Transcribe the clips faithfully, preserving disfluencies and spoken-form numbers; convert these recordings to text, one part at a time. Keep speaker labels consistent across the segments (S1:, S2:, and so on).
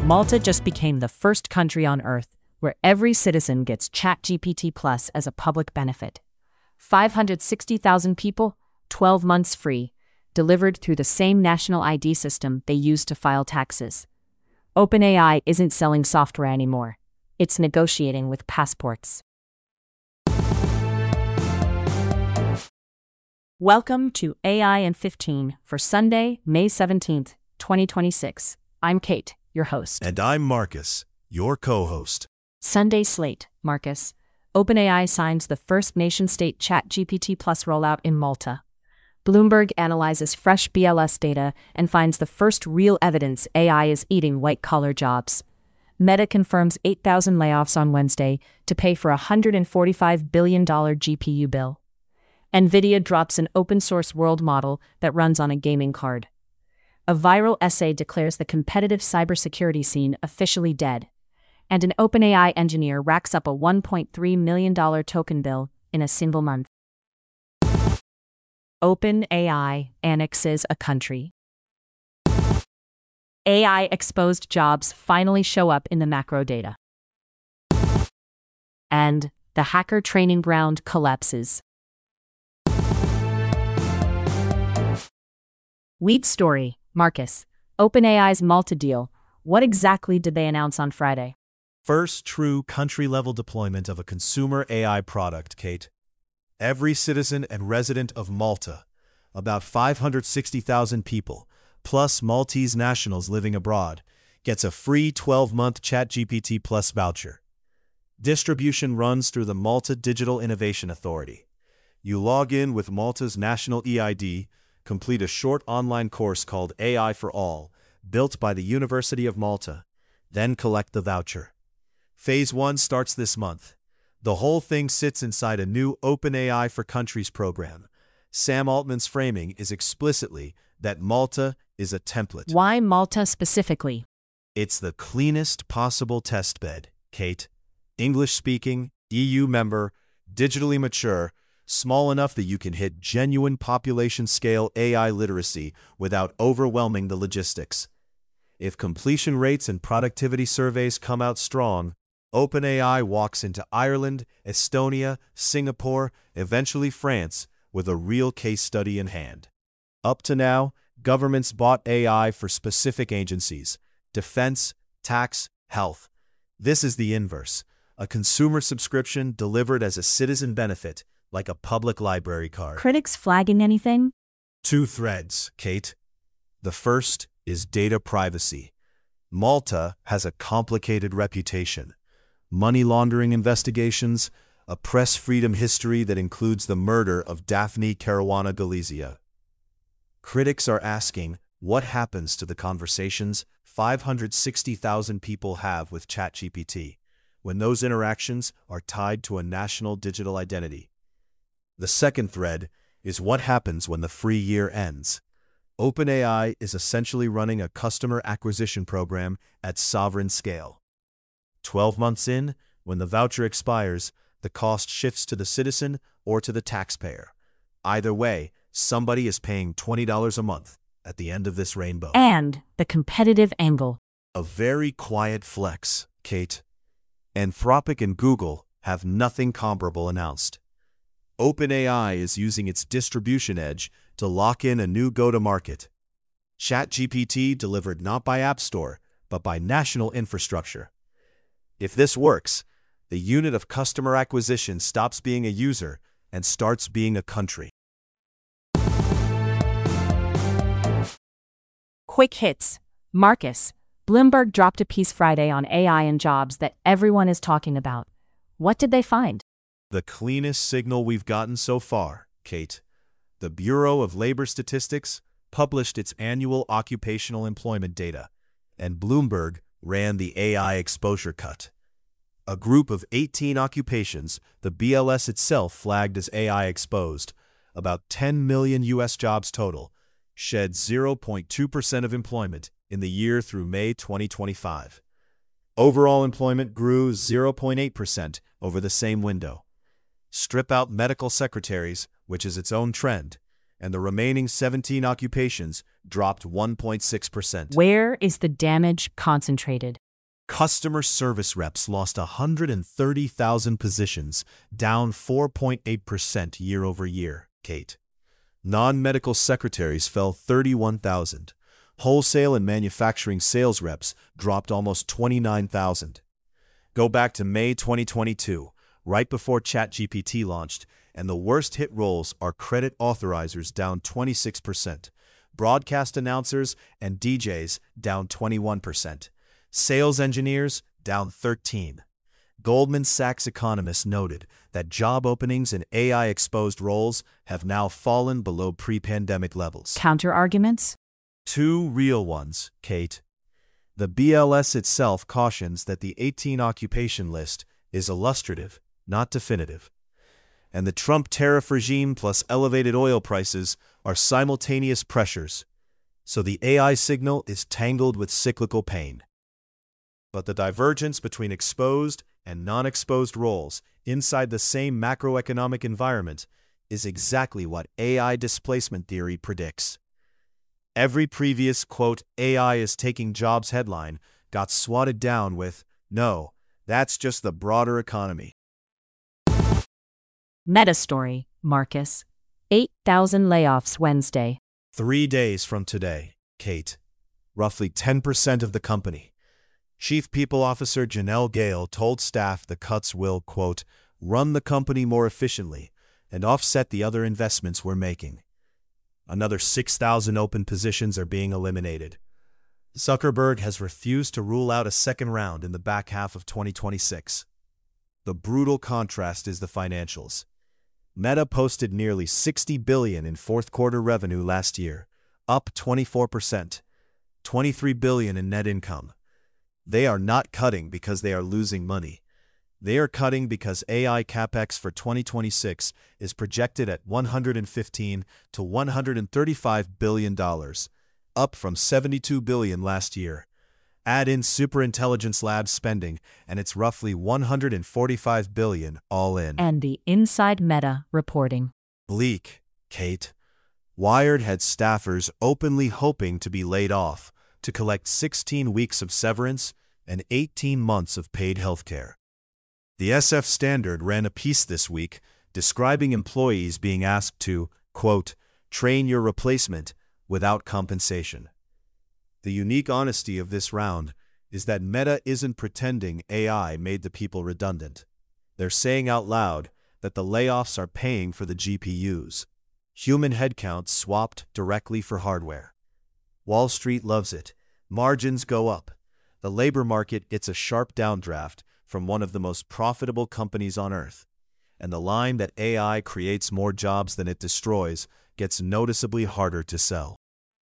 S1: Malta just became the first country on Earth where every citizen gets ChatGPT Plus as a public benefit. five hundred sixty thousand people, twelve months free, delivered through the same national I D system they use to file taxes. OpenAI isn't selling software anymore. It's negotiating with passports. Welcome to A I in fifteen for Sunday, May seventeenth, twenty twenty-six. I'm Kate, your host.
S2: And I'm Marcus, your co-host.
S1: Sunday slate, Marcus. OpenAI signs the first nation-state ChatGPT Plus rollout in Malta. Bloomberg analyzes fresh B L S data and finds the first real evidence A I is eating white-collar jobs. Meta confirms eight thousand layoffs on Wednesday to pay for a one hundred forty-five billion dollars G P U bill. NVIDIA drops an open-source world model that runs on a gaming card. A viral essay declares the competitive cybersecurity scene officially dead. And an OpenAI engineer racks up a one point three million dollars token bill in a single month. OpenAI annexes a country. A I-exposed jobs finally show up in the macro data. And the hacker training ground collapses. Lead story, Marcus. OpenAI's Malta deal. What exactly did they announce on Friday?
S2: First true country-level deployment of a consumer A I product, Kate. Every citizen and resident of Malta, about five hundred sixty thousand people, plus Maltese nationals living abroad, gets a free twelve-month ChatGPT Plus voucher. Distribution runs through the Malta Digital Innovation Authority. You log in with Malta's national E I D, complete a short online course called A I for All, built by the University of Malta, then collect the voucher. Phase one starts this month. The whole thing sits inside a new OpenAI for Countries program. Sam Altman's framing is explicitly that Malta is a template.
S1: Why Malta specifically?
S2: It's the cleanest possible testbed, Kate. English-speaking, E U member, digitally mature, small enough that you can hit genuine population-scale A I literacy without overwhelming the logistics. If completion rates and productivity surveys come out strong, OpenAI walks into Ireland, Estonia, Singapore, eventually France, with a real case study in hand. Up to now, governments bought A I for specific agencies: defense, tax, health. This is the inverse: a consumer subscription delivered as a citizen benefit, like a public library card.
S1: Critics flagging anything?
S2: Two threads, Kate. The first is data privacy. Malta has a complicated reputation. Money laundering investigations, a press freedom history that includes the murder of Daphne Caruana Galizia. Critics are asking, what happens to the conversations five hundred sixty thousand people have with ChatGPT when those interactions are tied to a national digital identity? The second thread is what happens when the free year ends. OpenAI is essentially running a customer acquisition program at sovereign scale. Twelve months in, when the voucher expires, the cost shifts to the citizen or to the taxpayer. Either way, somebody is paying twenty dollars a month at the end of this rainbow.
S1: And the competitive angle.
S2: A very quiet flex, Kate. Anthropic and Google have nothing comparable announced. OpenAI is using its distribution edge to lock in a new go-to-market. ChatGPT delivered not by App Store, but by national infrastructure. If this works, the unit of customer acquisition stops being a user and starts being a country.
S1: Quick hits. Marcus. Bloomberg dropped a piece Friday on A I and jobs that everyone is talking about. What did they find?
S2: The cleanest signal we've gotten so far, Kate. The Bureau of Labor Statistics published its annual occupational employment data, and Bloomberg ran the A I exposure cut. A group of eighteen occupations the B L S itself flagged as A I exposed, about ten million U S jobs total, shed zero point two percent of employment in the year through May twenty twenty-five. Overall employment grew zero point eight percent over the same window. Strip out medical secretaries, which is its own trend, and the remaining seventeen occupations dropped one point six percent.
S1: Where is the damage concentrated?
S2: Customer service reps lost one hundred thirty thousand positions, down four point eight percent year over year, Kate. Non-medical secretaries fell thirty-one thousand. Wholesale and manufacturing sales reps dropped almost twenty-nine thousand. Go back to May twenty twenty-two, right before ChatGPT launched, and the worst hit roles are credit authorizers down twenty-six percent, broadcast announcers and D Js down twenty-one percent, sales engineers down thirteen percent. Goldman Sachs economists noted that job openings in A I-exposed roles have now fallen below pre-pandemic levels.
S1: Counter-arguments?
S2: Two real ones, Kate. The B L S itself cautions that the eighteen occupation list is illustrative, not definitive. And the Trump tariff regime plus elevated oil prices are simultaneous pressures, so the A I signal is tangled with cyclical pain. But the divergence between exposed and non-exposed roles inside the same macroeconomic environment is exactly what A I displacement theory predicts. Every previous, quote, A I is taking jobs headline got swatted down with, no, that's just the broader economy.
S1: Meta story, Marcus. eight thousand layoffs Wednesday.
S2: Three days from today, Kate. Roughly ten percent of the company. Chief People Officer Janelle Gale told staff the cuts will, quote, run the company more efficiently and offset the other investments we're making. Another six thousand open positions are being eliminated. Zuckerberg has refused to rule out a second round in the back half of twenty twenty-six. The brutal contrast is the financials. Meta posted nearly sixty billion dollars in fourth quarter revenue last year, up twenty-four percent, twenty-three billion dollars in net income. They are not cutting because they are losing money. They are cutting because A I capex for twenty twenty-six is projected at one hundred fifteen to one hundred thirty-five billion dollars, up from seventy-two billion dollars last year. Add in Superintelligence Labs spending, and it's roughly one hundred forty-five billion dollars all in.
S1: And the Inside Meta reporting.
S2: Bleak, Kate. Wired had staffers openly hoping to be laid off to collect sixteen weeks of severance and eighteen months of paid healthcare. The S F Standard ran a piece this week describing employees being asked to, quote, train your replacement without compensation. The unique honesty of this round is that Meta isn't pretending A I made the people redundant. They're saying out loud that the layoffs are paying for the G P Us. Human headcount swapped directly for hardware. Wall Street loves it. Margins go up. The labor market gets a sharp downdraft from one of the most profitable companies on earth. And the line that A I creates more jobs than it destroys gets noticeably harder to sell.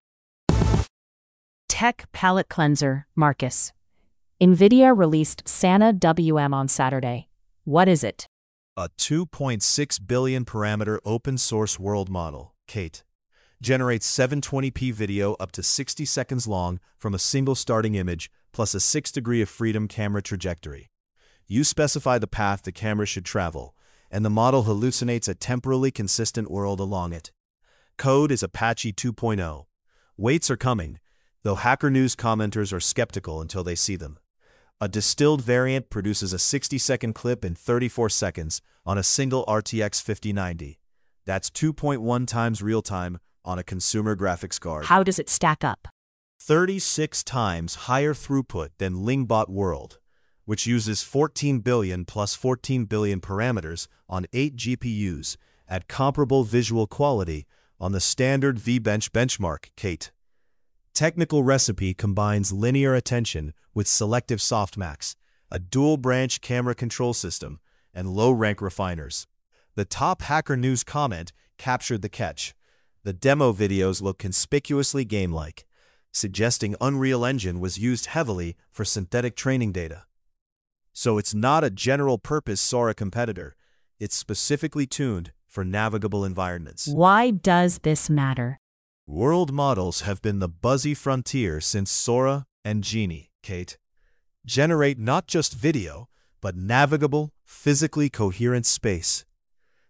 S1: Tech palette cleanser, Marcus. NVIDIA released Sana W M on Saturday. What is it?
S2: A two point six billion parameter open-source world model, Kate, generates seven twenty p video up to sixty seconds long from a single starting image plus a six degree of freedom camera trajectory. You specify the path the camera should travel, and the model hallucinates a temporally consistent world along it. Code is Apache two point oh. Weights are coming, though Hacker News commenters are skeptical until they see them. A distilled variant produces a sixty second clip in thirty-four seconds on a single R T X fifty ninety. That's two point one times real-time on a consumer graphics card.
S1: How does it stack up?
S2: thirty-six times higher throughput than Lingbot World, which uses fourteen billion plus fourteen billion parameters on eight G P Us at comparable visual quality on the standard vBench benchmark, Kate. Technical Recipe combines linear attention with selective softmax, a dual-branch camera control system, and low-rank refiners. The top Hacker News comment captured the catch. The demo videos look conspicuously game-like, suggesting Unreal Engine was used heavily for synthetic training data. So it's not a general-purpose Sora competitor. It's specifically tuned for navigable environments.
S1: Why does this matter?
S2: World models have been the buzzy frontier since Sora and Genie, Kate. Generate not just video, but navigable, physically coherent space.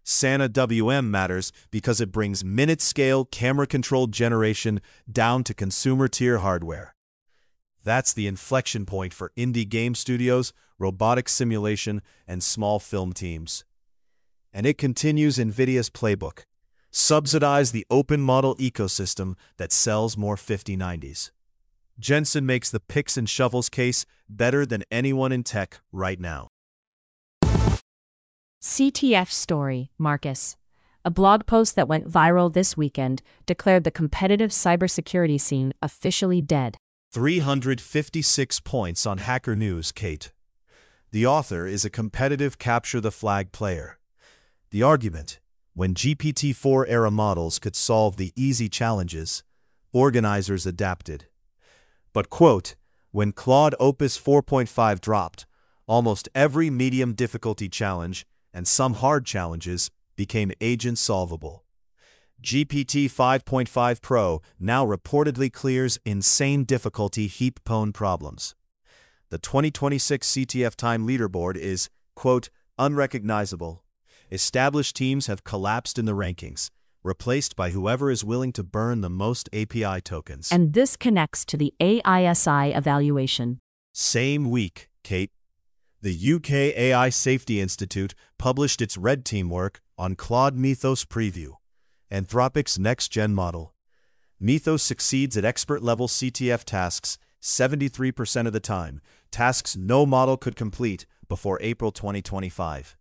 S2: SANA W M matters because it brings minute-scale, camera-controlled generation down to consumer-tier hardware. That's the inflection point for indie game studios, robotic simulation, and small film teams. And it continues NVIDIA's playbook. Subsidize the open model ecosystem that sells more fifty nineties. Jensen makes the picks and shovels case better than anyone in tech right now.
S1: C T F story, Marcus. A blog post that went viral this weekend declared the competitive cybersecurity scene officially dead.
S2: three hundred fifty-six points on Hacker News, Kate. The author is a competitive capture-the-flag player. The argument, when G P T four era models could solve the easy challenges, organizers adapted. But, quote, when Claude Opus four point five dropped, almost every medium difficulty challenge and some hard challenges became agent-solvable. G P T five point five Pro now reportedly clears insane difficulty heap-prone problems. The twenty twenty-six C T F Time leaderboard is, quote, unrecognizable. Established teams have collapsed in the rankings, replaced by whoever is willing to burn the most A P I tokens.
S1: And this connects to the A I S I evaluation.
S2: Same week, Kate. The U K A I Safety Institute published its Red Team work on Claude Mythos Preview, Anthropic's next-gen model. Mythos succeeds at expert-level C T F tasks seventy-three percent of the time, tasks no model could complete before April twenty twenty-five.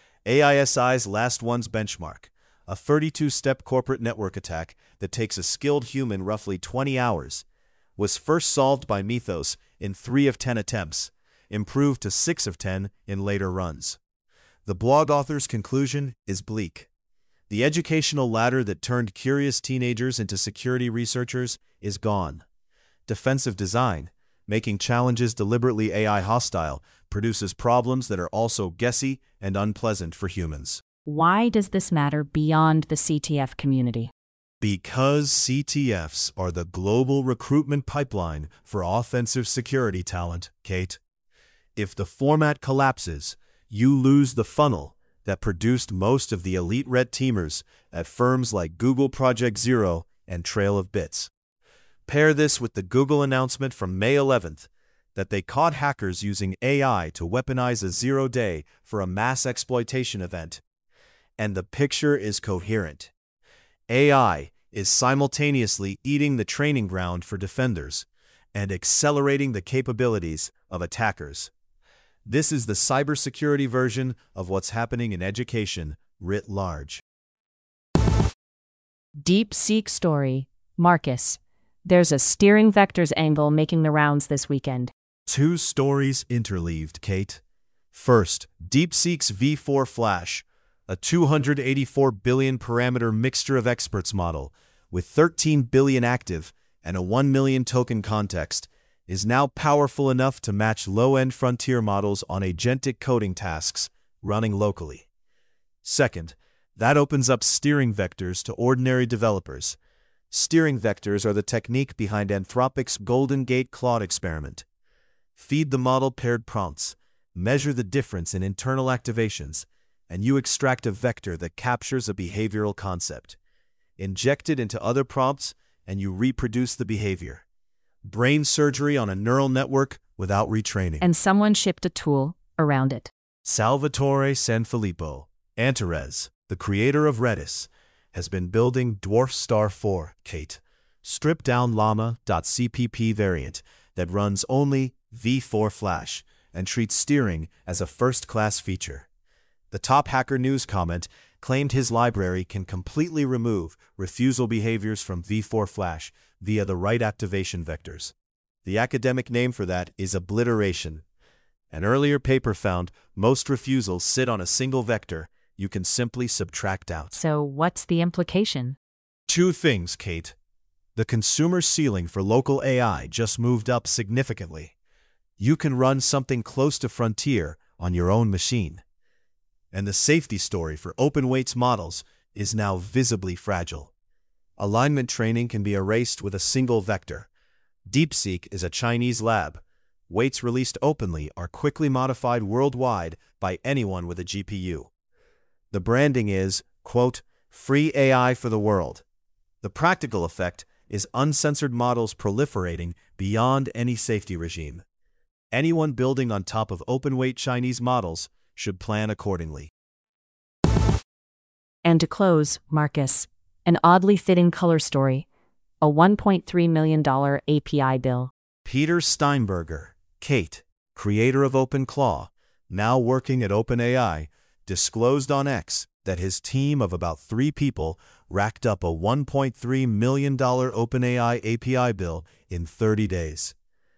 S2: A I S I's Last One's benchmark, a thirty-two step corporate network attack that takes a skilled human roughly twenty hours, was first solved by Mythos in three of ten attempts, improved to six of ten in later runs. The blog author's conclusion is bleak. The educational ladder that turned curious teenagers into security researchers is gone. Defensive design, making challenges deliberately A I hostile, produces problems that are also guessy and unpleasant for humans.
S1: Why does this matter beyond the C T F community?
S2: Because C T Fs are the global recruitment pipeline for offensive security talent, Kate. If the format collapses, you lose the funnel that produced most of the elite red teamers at firms like Google Project Zero and Trail of Bits. Pair this with the Google announcement from May eleventh that they caught hackers using A I to weaponize a zero-day for a mass exploitation event. And the picture is coherent. A I is simultaneously eating the training ground for defenders and accelerating the capabilities of attackers. This is the cybersecurity version of what's happening in education writ large.
S1: DeepSeek story, Marcus. There's a steering vectors angle making the rounds this weekend.
S2: Two stories interleaved, Kate. First, DeepSeek's V four Flash, a two hundred eighty-four billion parameter mixture of experts model with thirteen billion active and a one million token context, is now powerful enough to match low-end frontier models on agentic coding tasks running locally. Second, that opens up steering vectors to ordinary developers. Steering vectors are the technique behind Anthropic's Golden Gate Claude experiment. Feed the model paired prompts, measure the difference in internal activations, and you extract a vector that captures a behavioral concept. Inject it into other prompts, and you reproduce the behavior. Brain surgery on a neural network without retraining.
S1: And someone shipped a tool around it.
S2: Salvatore Sanfilippo, Antares, the creator of Redis, has been building Dwarf Star four, Kate, stripped-down llama.cpp variant that runs only V four Flash and treats steering as a first-class feature. The top Hacker News comment claimed his library can completely remove refusal behaviors from V four Flash via the right activation vectors. The academic name for that is obliteration. An earlier paper found most refusals sit on a single vector you can simply subtract out.
S1: So what's the implication?
S2: Two things, Kate. The consumer ceiling for local A I just moved up significantly. You can run something close to frontier on your own machine. And the safety story for open weights models is now visibly fragile. Alignment training can be erased with a single vector. DeepSeek is a Chinese lab. Weights released openly are quickly modified worldwide by anyone with a G P U. The branding is, quote, free A I for the world. The practical effect is uncensored models proliferating beyond any safety regime. Anyone building on top of open-weight Chinese models should plan accordingly.
S1: And to close, Marcus, an oddly fitting color story, a one point three million dollars A P I bill.
S2: Peter Steinberger, Kate, creator of OpenClaw, now working at OpenAI, disclosed on X that his team of about three people racked up a one point three million dollars OpenAI A P I bill in thirty days.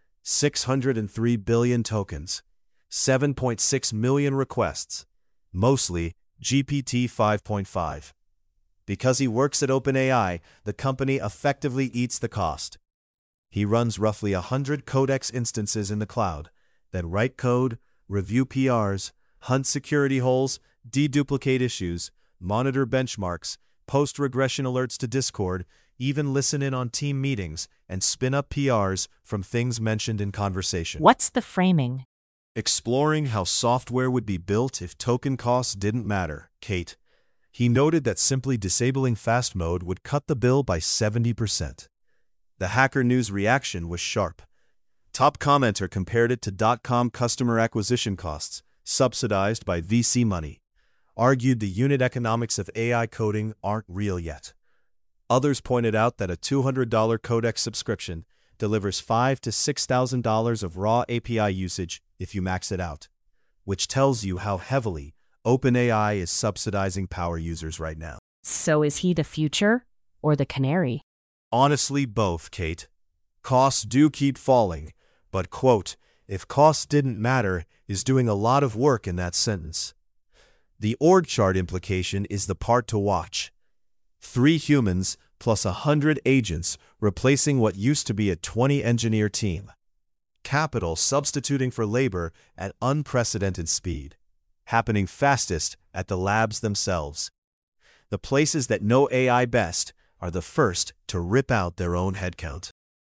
S2: six hundred three billion tokens, seven point six million requests, mostly G P T five point five. Because he works at OpenAI, the company effectively eats the cost. He runs roughly one hundred Codex instances in the cloud, then write code, review P Rs, hunt security holes, deduplicate issues, monitor benchmarks, post regression alerts to Discord, even listen in on team meetings, and spin up P Rs from things mentioned in conversation.
S1: What's the framing?
S2: Exploring how software would be built if token costs didn't matter, Kate. He noted that simply disabling fast mode would cut the bill by seventy percent. The Hacker News reaction was sharp. Top commenter compared it to dot-com customer acquisition costs, subsidized by V C money, argued the unit economics of A I coding aren't real yet. Others pointed out that a two hundred dollar Codex subscription delivers five thousand to six thousand dollars of raw A P I usage if you max it out, which tells you how heavily OpenAI is subsidizing power users right now.
S1: So is he the future or the canary?
S2: Honestly, both, Kate. Costs do keep falling, but, quote, if costs didn't matter is doing a lot of work in that sentence. The org chart implication is the part to watch. Three humans plus a hundred agents replacing what used to be a twenty engineer team. Capital substituting for labor at unprecedented speed, happening fastest at the labs themselves. The places that know A I best are the first to rip out their own headcount.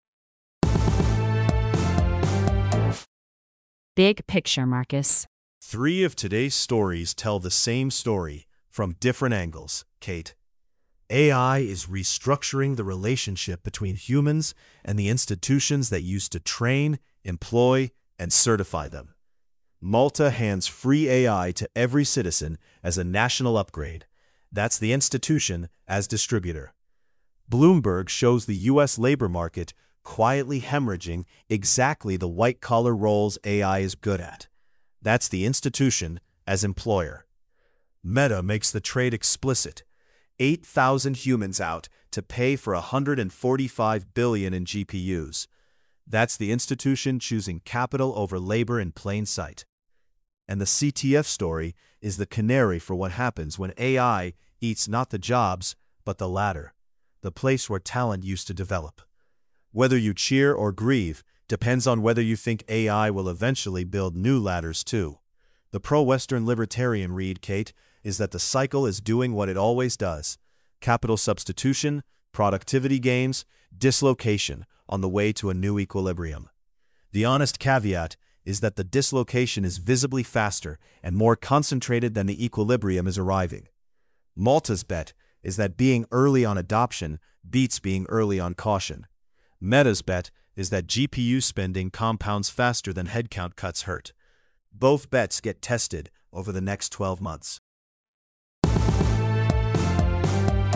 S1: Big picture, Marcus.
S2: Three of today's stories tell the same story from different angles, Kate. A I is restructuring the relationship between humans and the institutions that used to train, employ, and certify them. Malta hands free A I to every citizen as a national upgrade. That's the institution as distributor. Bloomberg shows the U S labor market quietly hemorrhaging exactly the white-collar roles A I is good at. That's the institution as employer. Meta makes the trade explicit. eight thousand humans out to pay for one hundred forty-five billion dollars in G P Us. That's the institution choosing capital over labor in plain sight. And the C T F story is the canary for what happens when A I eats not the jobs, but the ladder, the place where talent used to develop. Whether you cheer or grieve depends on whether you think A I will eventually build new ladders too. The pro-Western libertarian read, Kate, is that the cycle is doing what it always does. Capital substitution, productivity gains, dislocation on the way to a new equilibrium. The honest caveat is that the dislocation is visibly faster and more concentrated than the equilibrium is arriving. Malta's bet is that being early on adoption beats being early on caution. Meta's bet is that G P U spending compounds faster than headcount cuts hurt. Both bets get tested over the next twelve months.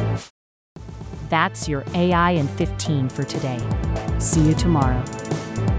S1: That's your A I in fifteen for today. See you tomorrow.